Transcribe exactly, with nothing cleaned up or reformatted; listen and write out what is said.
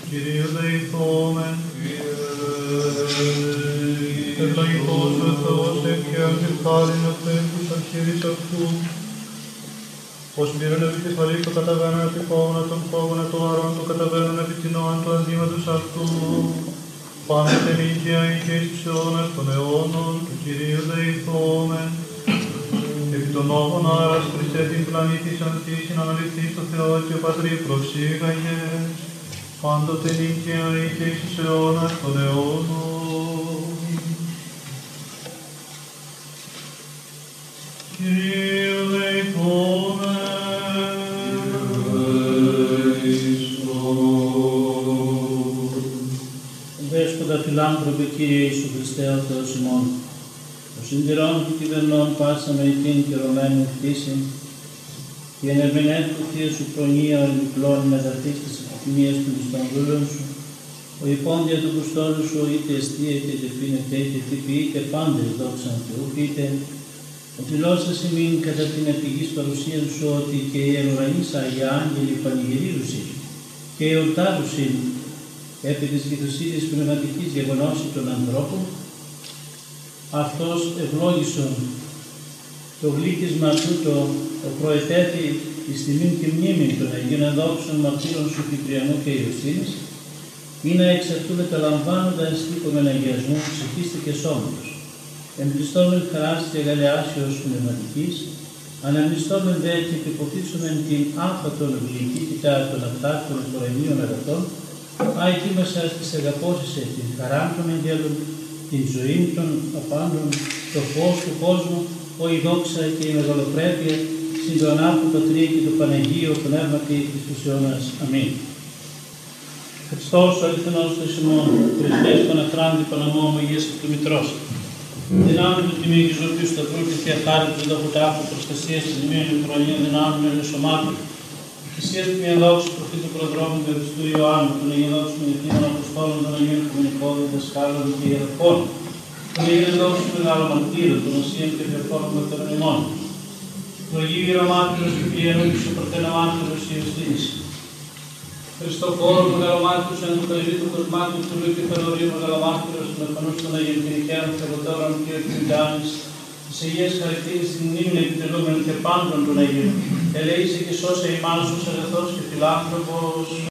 Κυρίως δεηθόμεν. Ευλογητός ο Θεός και αγγελχάριν ο Θεός αρχίρις αυτού. Ως μοιρών επί της βαλής το καταβαίνουν επί κόμωνα των κόμωνα του αρών το καταβαίνουν επί τεινών του αντίματος αυτού. Πάμε την ήκαια και εις τους αιώνας των αιώνων του Κυρίου δεηθόμεν. Επί των νόμων άρας Χριστέ την πλανήτης αντίσιν αναληφθείς το Θεό και ο Πατρί προσήγαγες. Πάντοτε ήκαια και εις τους αιώνας των αιώνων. Κυρίου δεηθόμεν. Δέσποτα φιλάνθρωπε Κύριε Ιησού Χριστέ ο Θεός ημών, ο συντηρών και κυβερνών πάσα με ηθήν και ρωμένου χτίσιν, και εν ερμηνεύτου Θεία σου προνοία ο ενυπλών μεταθείς της επιθυμίας των πιστών δούλων σου, ο υπόντια του κουστόλου σου είτε εστίεται είτε φύνεται είτε τυποιείται πάντες δόξαν Θεού πείτε, ο φιλώσας ημίν κατά την επιγής παρουσία σου ότι και οι ουρανείς Αγία Άγγελοι πανηγυρίζουσιν και εορτάζουσιν επί της γηθοσύνης πνευματικής γεγονώσης των ανθρώπων, αυτός ευλόγησον το γλύκισμα τούτο ο προετέθη εις τιμήν και μνήμην των Αγίων Αδόξων μαρτύρων σου Κυπριανού και Ιωστίνης, ή να εξ αυτού μεταλαμβάνοντα εστίκομεν αγιασμού ψυχίστη και σώματος, εμπλιστόμεν χαράς και αγαλιάσεως πνευματικής, αναμνηστόμεν δε και επιποθήσομεν την άφατον γλυκύτητα των απτάκτων κορενίων αγαθών, αετοίμασα στις αγαπώσεις την χαρά των αγγέλων, την ζωή των απάντων, το φως του κόσμου, ο η δόξα και η μεγαλοπρέπεια, συν το ανάπτω Πατρί και το Παναγίο Πνεύματι εις τους αιώνας. Αμήν. Χριστός ο αληθινός Θεός ημών, Χριστές Παναχράντη Παναμόμου Υγείας εκ του Μητρός. Δυνάμει του τιμή και ζωοποιού σταυρού και θεία χάρη του δόχου τάφου, προστασίας της μνήμης του χρονίων δυνάμεων ενεσωμάτων. Θυσίας του μια δόξη προφήτου προδρόμου του Ευριστού Ιωάννου, των Αγίων δόξων Ιωθήνων Αποστόλων, των Αγίων Οικουμενικών Διδασκάλων και Ιεραρχών, των Αγίων δόξων Μεγάλων Μαρτύρων, των Οσίων και Διορθώνων Μαρτύρων ημών, του Αγίου Ιερομάρτυρος του Πιερού και του Πρωτενομάρτυρος Ιωστίνης, Χριστοφόρου Μεγαλομάρτυρος εν του Καϊρή του Κοσμάτου του Λου και Φανορίου Μεγαλομάρτυρος των Εφανούς των Αγίων Κυρικαίων Θεοδόρων και Ορκιντάνης, της Αγίας Χαρακτήρης την μνήμη επιτελούμενων και πάντων των Αγίων, ελέησε και σώσε ημάς ως αγαθός και φιλάνθρωπος.